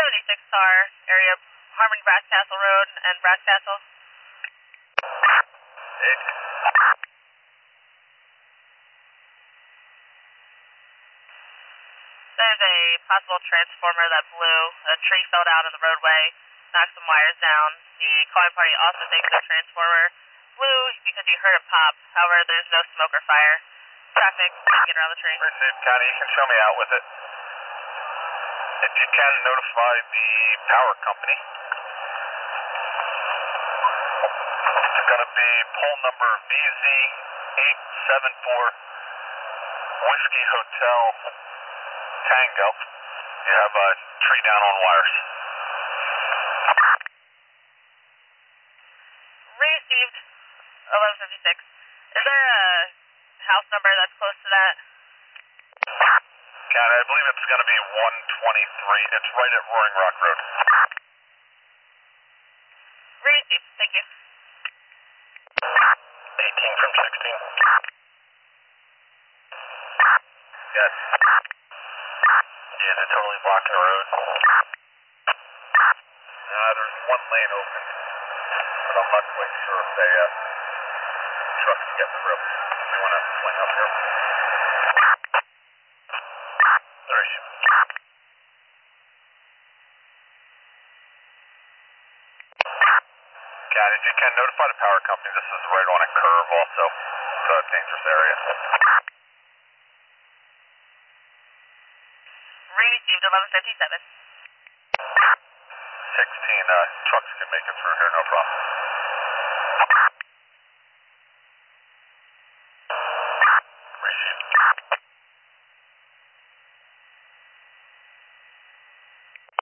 76 car area, Harmon Brass Castle Road and Brass Castle. There's a possible transformer that blew. A tree fell down in the roadway, knocked some wires down. The calling party also thinks the transformer blew because he heard it pop. However, there's no smoke or fire. Traffic, get around the tree. Received, County. You can show me out with it. If you can, notify the power company. It's going to be pole number VZ874 Whiskey Hotel Tango. You have a tree down on wires. Received, 1156. Is there a house number that's close to that? County, I believe it's going to be 123. It's right at Roaring Rock Road. Received, thank you. 18 from 16. Yes. Yeah, they're totally blocking the road. There's one lane open, but I'm not quite sure if they trucks can get through. We want to swing up here. There you go. Cat, if you can, notify the power company. This is right on a curve also. It's a dangerous area. Received, 1157. 16, trucks can make it through here, no problem.